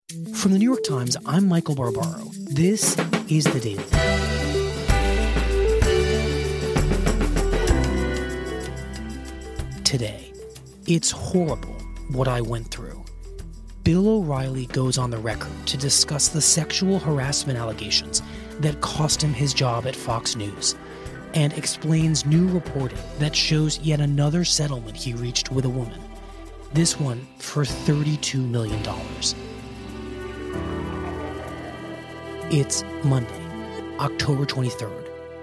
From the New York Times, I'm Michael Barbaro. This is The Daily. Today, it's horrible what I went through. Bill O'Reilly goes on the record to discuss the sexual harassment allegations that cost him his job at Fox News and explains new reporting that shows yet another settlement he reached with a woman, this one for $32 million. It's Monday, October 23rd.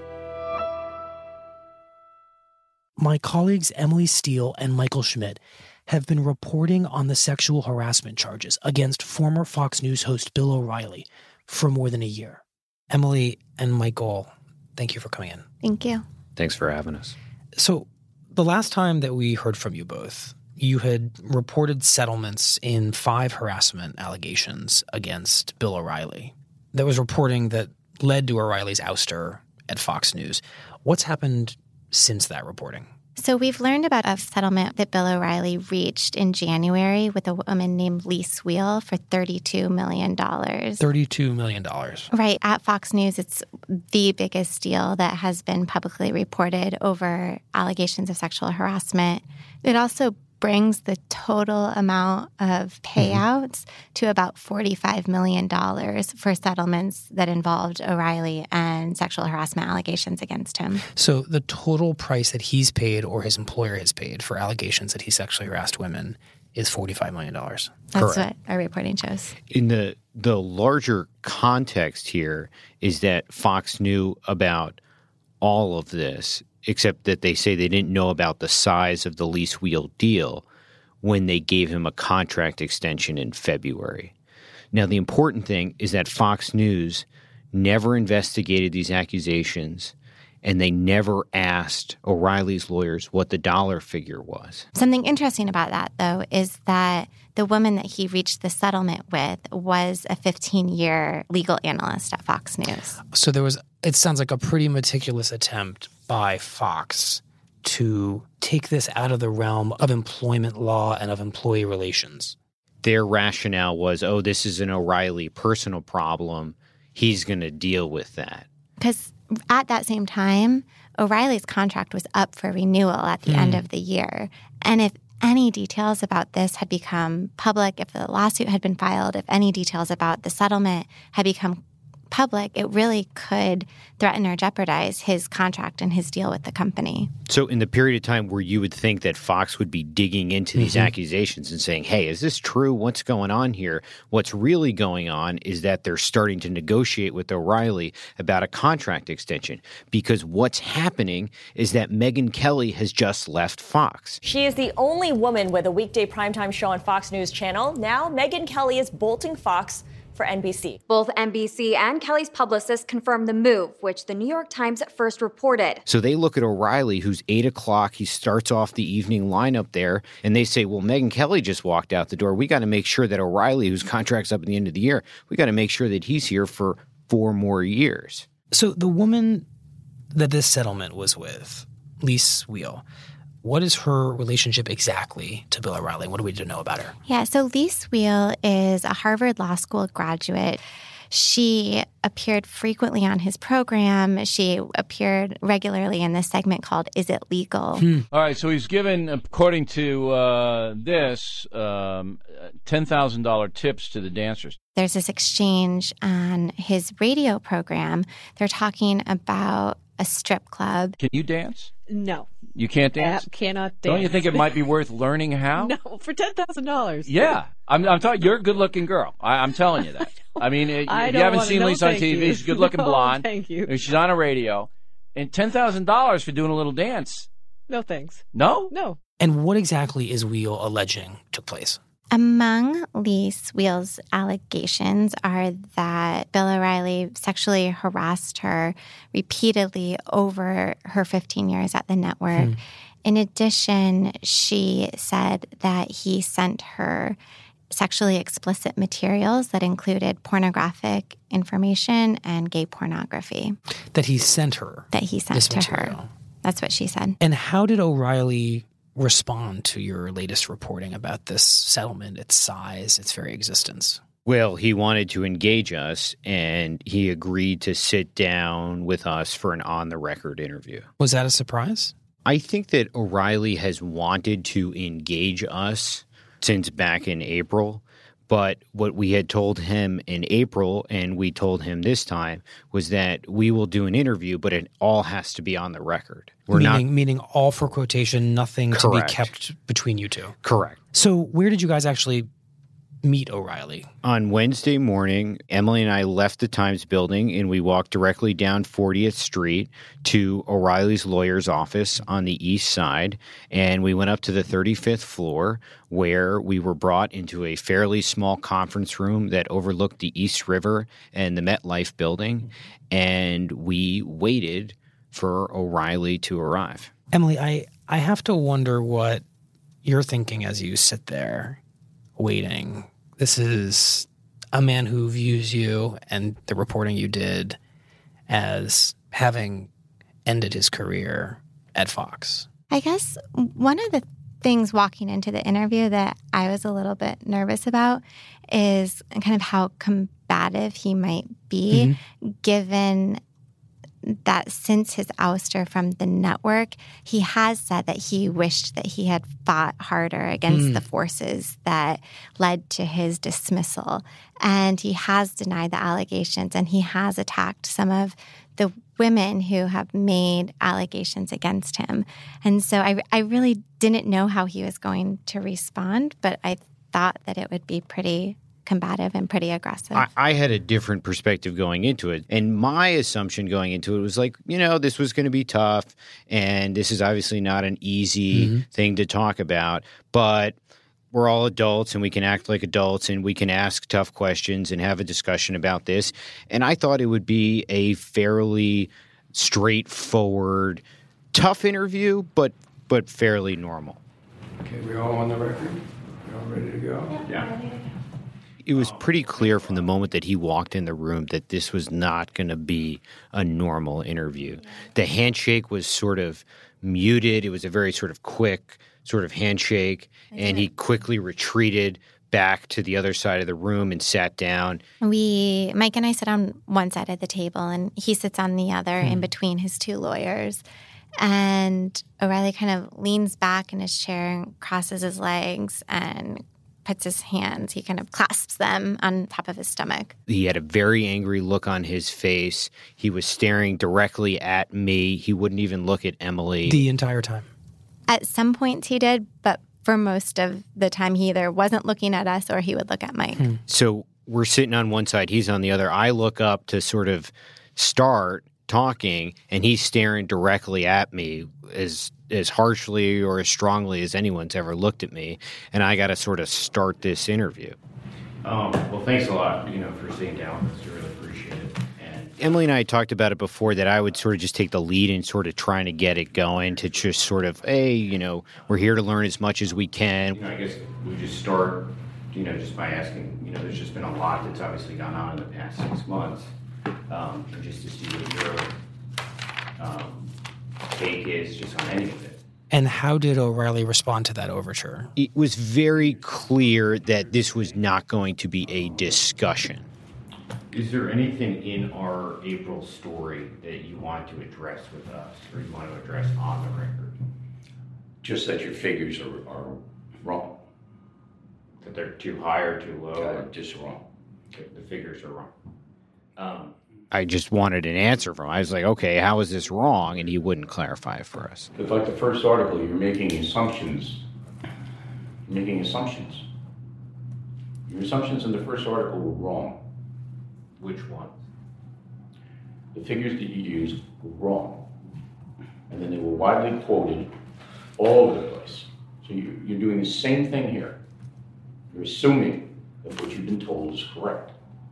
My colleagues Emily Steele and Michael Schmidt have been reporting on the sexual harassment charges against former Fox News host Bill O'Reilly for more than a year. Emily and Michael, thank you for coming in. Thank you. Thanks for having us. So the last time that we heard from you both, you had reported settlements in 5 harassment allegations against Bill O'Reilly. There was reporting that led to O'Reilly's ouster at Fox News. What's happened since that reporting? So we've learned about a settlement that Bill O'Reilly reached in January with a woman named Lise Wheel for $32 million. $32 million. Right. At Fox News, it's the biggest deal that has been publicly reported over allegations of sexual harassment. It also brings the total amount of payouts to about $45 million for settlements that involved O'Reilly and sexual harassment allegations against him. So the total price that he's paid or his employer has paid for allegations that he sexually harassed women is $45 million. That's Correct. what our reporting shows. In the larger context here is that Fox knew about all of this, except that they say they didn't know about the size of the Lise Wheel deal when they gave him a contract extension in February. Now, the important thing is that Fox News never investigated these accusations, and they never asked O'Reilly's lawyers what the dollar figure was. Something interesting about that, though, is that the woman that he reached the settlement with was a 15-year legal analyst at Fox News. So it sounds like a pretty meticulous attempt by Fox to take this out of the realm of employment law and of employee relations. Their rationale was, this is an O'Reilly personal problem. He's going to deal with that. Because at that same time, O'Reilly's contract was up for renewal at the end of the year. And if any details about this had become public, if the lawsuit had been filed, if any details about the settlement had become public, it really could threaten or jeopardize his contract and his deal with the company. So in the period of time where you would think that Fox would be digging into these accusations and saying, hey, is this true? What's going on here? What's really going on is that they're starting to negotiate with O'Reilly about a contract extension, because what's happening is that Megyn Kelly has just left Fox. She is the only woman with a weekday primetime show on Fox News Channel. Now Megyn Kelly is bolting Fox for NBC. Both NBC and Kelly's publicist confirmed the move, which the New York Times first reported. So they look at O'Reilly, who's 8 o'clock. He starts off the evening lineup there, and they say, well, Megyn Kelly just walked out the door. We got to make sure that O'Reilly, whose contract's up at the end of the year, we got to make sure that he's here for 4 more years. So the woman that this settlement was with, Lise Wheel, what is her relationship exactly to Bill O'Reilly? What do we need to know about her? Yeah, so Lise Wheel is a Harvard Law School graduate. She appeared frequently on his program. She appeared regularly in this segment called Is It Legal? All right, so he's given, according to this, $10,000 tips to the dancers. There's this exchange on his radio program. They're talking about a strip club. Can you dance? No. You can't dance? Cannot dance. Don't you think it might be worth learning how? No, for $10,000. Yeah. I'm talking, you're a good-looking girl. I'm telling you that. I mean, if you haven't seen Lisa on TV, she's a good-looking blonde. Thank you. She's on a radio. And $10,000 for doing a little dance. No thanks. No? No. And what exactly is Wheel alleging took place? Among Lise Wheel's allegations are that Bill O'Reilly sexually harassed her repeatedly over her 15 years at the network. In addition, she said that he sent her sexually explicit materials that included pornographic information and gay pornography. That he sent her? That he sent to material. her. That's what she said. And how did O'Reilly respond to your latest reporting about this settlement, its size, its very existence? Well, he wanted to engage us, and he agreed to sit down with us for an on-the-record interview. Was that a surprise? I think that O'Reilly has wanted to engage us since back in April, but what we had told him in April, and we told him this time, was that we will do an interview, but it all has to be on the record. Meaning all for quotation, nothing Correct. to be kept between you two. Correct. So where did you guys actually meet O'Reilly? On Wednesday morning, Emily and I left the Times building and we walked directly down 40th Street to O'Reilly's lawyer's office on the east side. And we went up to the 35th floor where we were brought into a fairly small conference room that overlooked the East River and the MetLife building. And we waited for O'Reilly to arrive. Emily, I have to wonder what you're thinking as you sit there waiting. This is a man who views you and the reporting you did as having ended his career at Fox. I guess one of the things walking into the interview that I was a little bit nervous about is kind of how combative he might be, given that since his ouster from the network, he has said that he wished that he had fought harder against the forces that led to his dismissal. And he has denied the allegations, and he has attacked some of the women who have made allegations against him. And so I really didn't know how he was going to respond, but I thought that it would be pretty combative and pretty aggressive. I had a different perspective going into it. And my assumption going into it was like, this was going to be tough. And this is obviously not an easy thing to talk about. But we're all adults and we can act like adults and we can ask tough questions and have a discussion about this. And I thought it would be a fairly straightforward, tough interview, but fairly normal. Okay, we all on the record? We all ready to go? Yeah. It was pretty clear from the moment that he walked in the room that this was not going to be a normal interview. The handshake was sort of muted. It was a very sort of quick sort of handshake, and he quickly retreated back to the other side of the room and sat down. Mike and I sit on one side of the table, and he sits on the other in between his two lawyers. And O'Reilly kind of leans back in his chair and crosses his legs and puts his hands, he kind of clasps them on top of his stomach. He had a very angry look on his face. He was staring directly at me. He wouldn't even look at Emily. The entire time? At some points he did, but for most of the time he either wasn't looking at us or he would look at Mike. So we're sitting on one side, he's on the other. I look up to sort of start talking, and he's staring directly at me as harshly or as strongly as anyone's ever looked at me, and I got to sort of start this interview. Well, thanks a lot, for sitting down with us. I really appreciate it. And Emily and I talked about it before that I would sort of just take the lead in sort of trying to get it going to just sort of, hey, we're here to learn as much as we can. I guess we just start, just by asking, there's just been a lot that's obviously gone on in the past 6 months. And just to see what your take is just on any of it. And how did O'Reilly respond to that overture? It was very clear that this was not going to be a discussion. Is there anything in our April story that you want to address with us, or you want to address on the record? Just that your figures are wrong. That they're too high or too low? Just wrong. The figures are wrong. I just wanted an answer from him. I was like, okay, how is this wrong? And he wouldn't clarify it for us. It's like the first article, you're making assumptions. Your assumptions in the first article were wrong. Which ones? The figures that you used were wrong. And then they were widely quoted all over the place. So you're doing the same thing here. You're assuming that what you've been told is correct.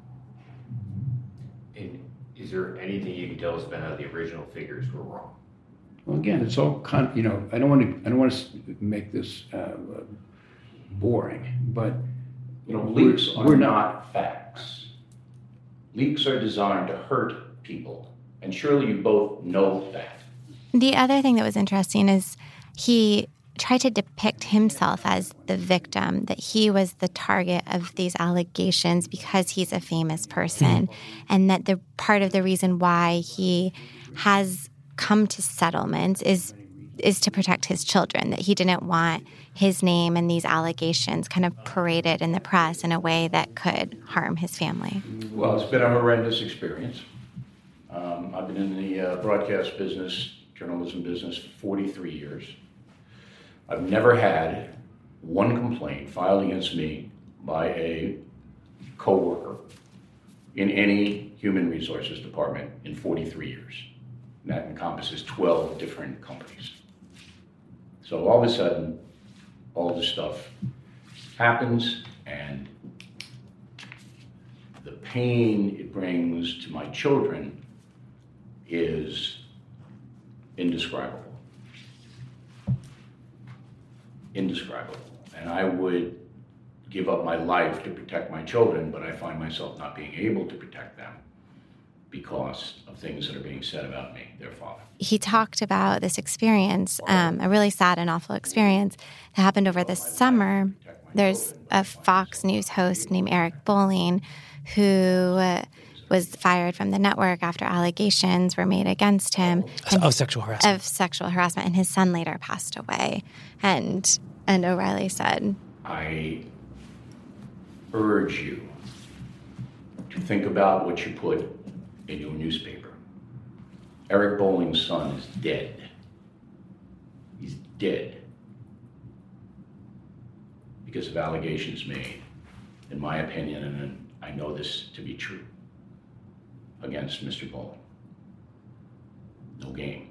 And is there anything you can tell us about how the original figures were wrong? Well, again, it's all I don't want to make this boring, but leaks are not facts. Leaks are designed to hurt people, and surely you both know that. The other thing that was interesting is he tried to depict himself as the victim, that he was the target of these allegations because he's a famous person, and that the part of the reason why he has come to settlements is to protect his children, that he didn't want his name and these allegations kind of paraded in the press in a way that could harm his family. Well, it's been a horrendous experience. I've been in the broadcast business, journalism business, for 43 years. I've never had one complaint filed against me by a coworker in any human resources department in 43 years. And that encompasses 12 different companies. So all of a sudden, all this stuff happens, and the pain it brings to my children is indescribable. Indescribable. And I would give up my life to protect my children, but I find myself not being able to protect them because of things that are being said about me, their father. He talked about this experience, a really sad and awful experience that happened over the summer. There's a Fox News host named Eric Bolling who was fired from the network after allegations were made against him of sexual harassment. And his son later passed away. And O'Reilly said, I urge you to think about what you put in your newspaper. Eric Bolling's son is dead. He's dead because of allegations made, in my opinion, and I know this to be true, against Mr. Bolling. No game.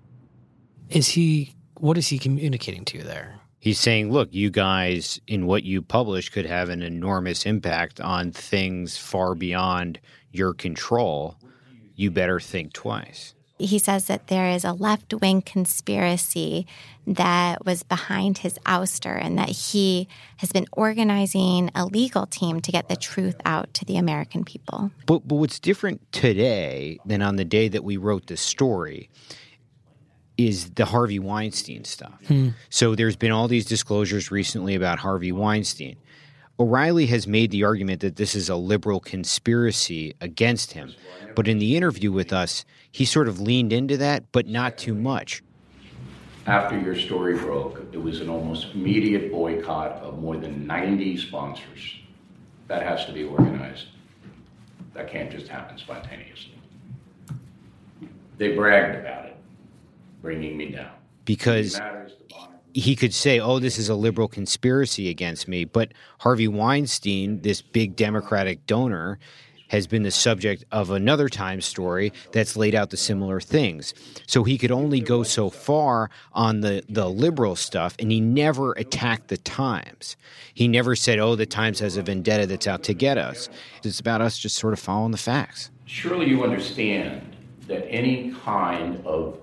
What is he communicating to you there? He's saying, look, you guys in what you publish could have an enormous impact on things far beyond your control. You better think twice. He says that there is a left-wing conspiracy that was behind his ouster and that he has been organizing a legal team to get the truth out to the American people. But what's different today than on the day that we wrote this story is the Harvey Weinstein stuff. So there's been all these disclosures recently about Harvey Weinstein. O'Reilly has made the argument that this is a liberal conspiracy against him. But in the interview with us, he sort of leaned into that, but not too much. After your story broke, it was an almost immediate boycott of more than 90 sponsors. That has to be organized. That can't just happen spontaneously. They bragged about it, bringing me down. Because he could say, oh, this is a liberal conspiracy against me. But Harvey Weinstein, this big Democratic donor, has been the subject of another Times story that's laid out the similar things. So he could only go so far on the liberal stuff, and he never attacked the Times. He never said, oh, the Times has a vendetta that's out to get us. It's about us just sort of following the facts. Surely you understand that any kind of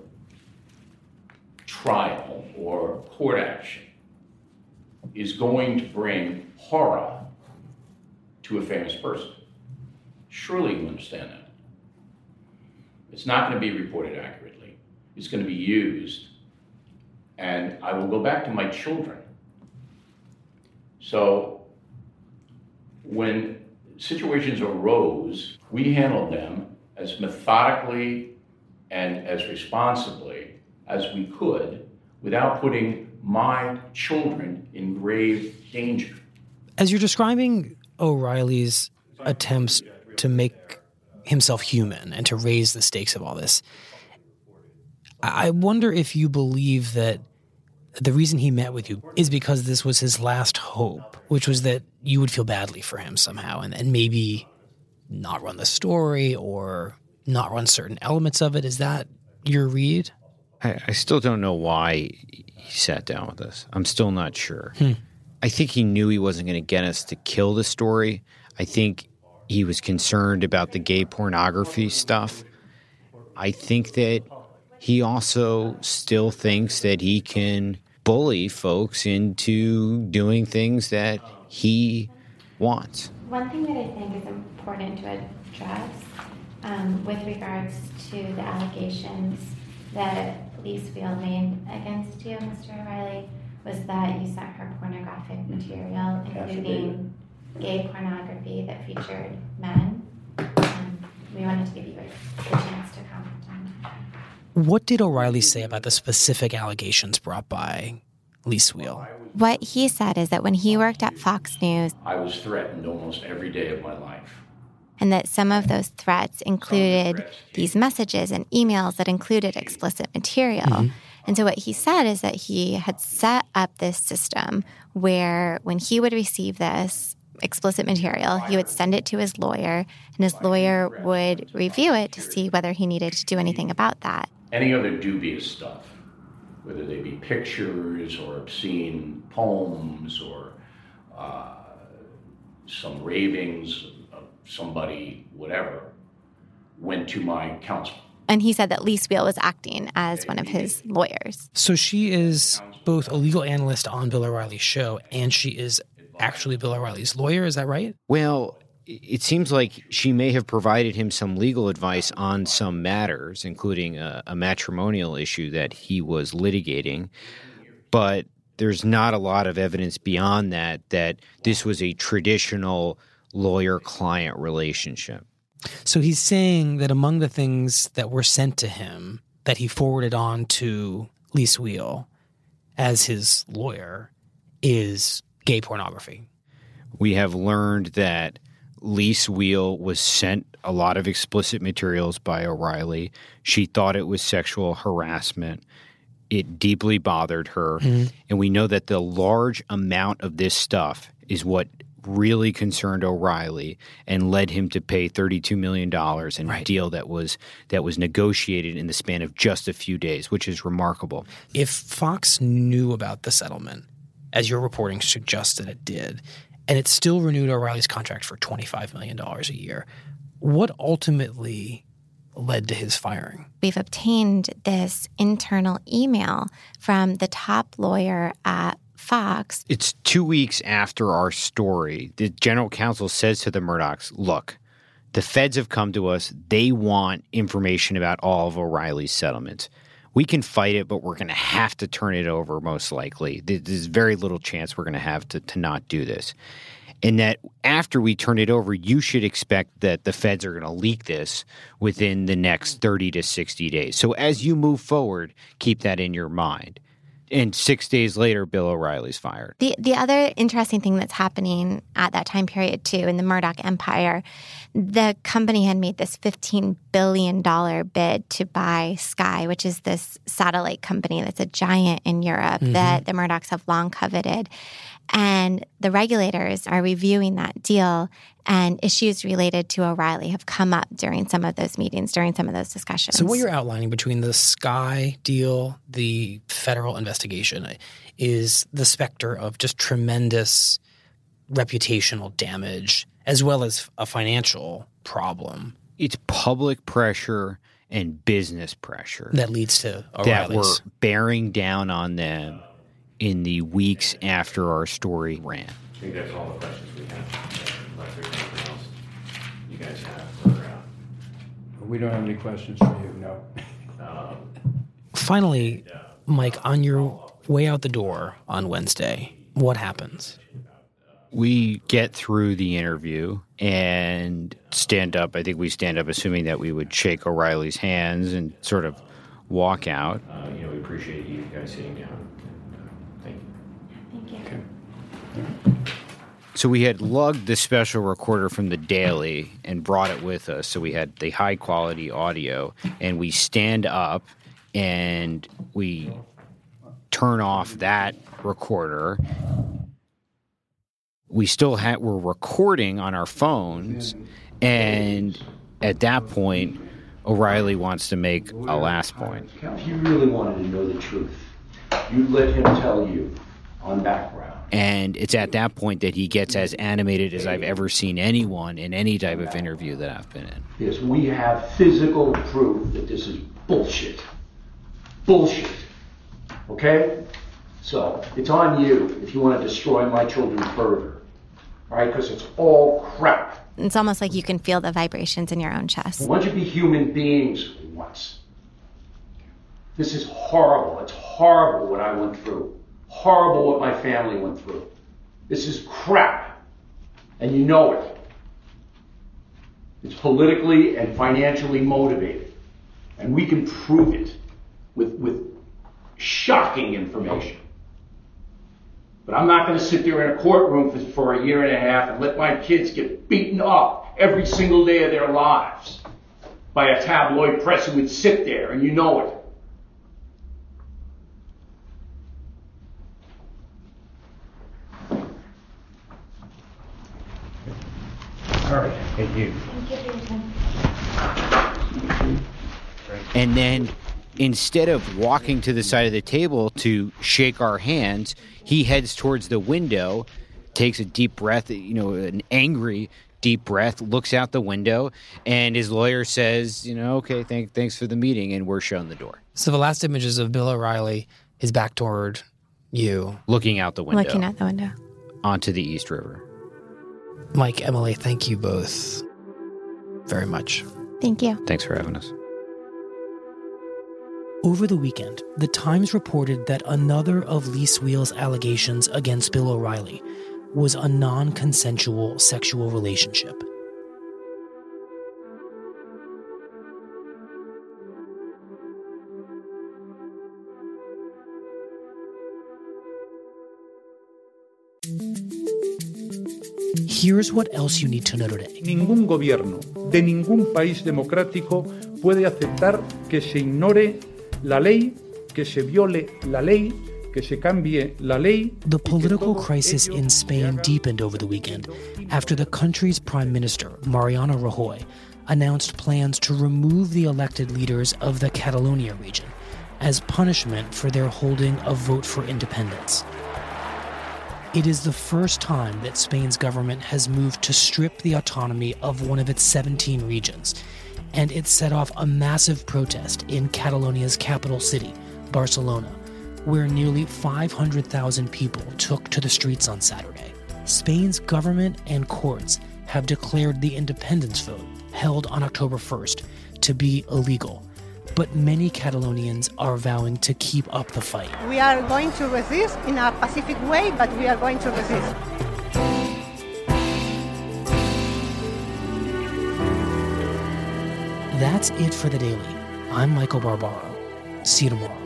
trial or court action is going to bring horror to a famous person. Surely you understand that. It's not going to be reported accurately. It's going to be used. And I will go back to my children. So when situations arose, we handled them as methodically and as responsibly as we could without putting my children in grave danger. As you're describing O'Reilly's attempts to make himself human and to raise the stakes of all this, I wonder if you believe that the reason he met with you is because this was his last hope, which was that you would feel badly for him somehow and maybe not run the story or not run certain elements of it. Is that your read? I still don't know why he sat down with us. I'm still not sure. I think he knew he wasn't going to get us to kill the story. I think he was concerned about the gay pornography stuff. I think that he also still thinks that he can bully folks into doing things that he wants. One thing that I think is important to address with regards to the allegations that Lee Field made against you, Mr. O'Reilly, was that you sent her pornographic material, including gay pornography that featured men. We wanted to give you a chance to comment on that. What did O'Reilly say about the specific allegations brought by Lise Wheel? What he said is that when he worked at Fox News, I was threatened almost every day of my life. and that some of those threats included these messages and emails that included explicit material. Mm-hmm. And so what he said is that he had set up this system where when he would receive this explicit material, he would send it to his lawyer, and his lawyer would review it to see whether he needed to do anything about that. Any other dubious stuff, whether they be pictures or obscene poems or some ravings of somebody, whatever, went to my counsel. And he said that Lise Wheel was acting as one of his lawyers. So she is both a legal analyst on Bill O'Reilly's show, and she is actually Bill O'Reilly's lawyer. Is that right? Well, it seems like she may have provided him some legal advice on some matters, including a matrimonial issue that he was litigating. But there's not a lot of evidence beyond that this was a traditional lawyer-client relationship. So he's saying that among the things that were sent to him that he forwarded on to Lise Wheel as his lawyer is gay pornography. We have learned that Lise Wheel was sent a lot of explicit materials by O'Reilly. She thought it was sexual harassment. It deeply bothered her. Mm-hmm. And we know that the large amount of this stuff is what really concerned O'Reilly and led him to pay $32 million in a deal that was negotiated in the span of just a few days, which is remarkable. If Fox knew about the settlement, as your reporting suggests that it did, and it still renewed O'Reilly's contract for $25 million a year, what ultimately led to his firing? We've obtained this internal email from the top lawyer at Fox. It's 2 weeks after our story. The general counsel says to the Murdochs, look, the feds have come to us. They want information about all of O'Reilly's settlements. We can fight it, but we're going to have to turn it over most likely. There's very little chance we're going to have to not do this. And that after we turn it over, you should expect that the feds are going to leak this within the next 30 to 60 days. So as you move forward, keep that in your mind. And 6 days later, Bill O'Reilly's fired. The other interesting thing that's happening at that time period, too, in the Murdoch empire, the company had made this $15 billion bid to buy Sky, which is this satellite company that's a giant in Europe that the Murdochs have long coveted. And the regulators are reviewing that deal, and issues related to O'Reilly have come up during some of those meetings, during some of those discussions. So what you're outlining between the Sky deal, the federal investigation, is the specter of just tremendous reputational damage as well as a financial problem. It's public pressure and business pressure that leads to O'Reilly's. That were bearing down on them in the weeks after our story ran. I think that's all the questions we have. Unless there's anything else you guys have for, we don't have any questions for you, no. Finally, Mike, on your way out the door on Wednesday, what happens? We get through the interview and stand up. I think we stand up assuming that we would shake O'Reilly's hands and sort of walk out. We appreciate you guys sitting down. Thank you. Okay. So we had lugged the special recorder from the Daily and brought it with us. So we had the high quality audio, and we stand up and we turn off that recorder. We still we're recording on our phones, and at that point, O'Reilly wants to make a last point. If you really wanted to know the truth, you'd let him tell you on background. And it's at that point that he gets as animated as I've ever seen anyone in any type of interview that I've been in. Yes, we have physical proof that this is bullshit. Bullshit. Okay? So, it's on you if you want to destroy my children further. All right? Because it's all crap. It's almost like you can feel the vibrations in your own chest. Why don't you be human beings once? This is horrible. It's horrible what I went through. horrible what my family went through. This is crap. And you know it. It's politically and financially motivated. And we can prove it with shocking information. But I'm not going to sit there in a courtroom for a year and a half and let my kids get beaten up every single day of their lives by a tabloid press who would sit there, and you know it. All right. Thank you. And then instead of walking to the side of the table to shake our hands, he heads towards the window, takes a deep breath, an angry deep breath, looks out the window, and his lawyer says, okay, thanks for the meeting, and we're shown the door. So the last image is of Bill O'Reilly, his back toward you. Looking out the window. Looking out the window. Onto the East River. Mike, Emily, thank you both very much. Thank you. Thanks for having us. Over the weekend, The Times reported that another of Lee Sweel's allegations against Bill O'Reilly was a non-consensual sexual relationship. Here's what else you need to know today. Ningún gobierno de ningún país democrático puede aceptar que se ignore la ley, que se viole la ley, que se cambie la ley. The political crisis in Spain deepened over the weekend after the country's prime minister, Mariano Rajoy, announced plans to remove the elected leaders of the Catalonia region as punishment for their holding a vote for independence. It is the first time that Spain's government has moved to strip the autonomy of one of its 17 regions, and it set off a massive protest in Catalonia's capital city, Barcelona, where nearly 500,000 people took to the streets on Saturday. Spain's government and courts have declared the independence vote, held on October 1st, to be illegal. But many Catalonians are vowing to keep up the fight. We are going to resist in a pacific way, but we are going to resist. That's it for The Daily. I'm Michael Barbaro. See you tomorrow.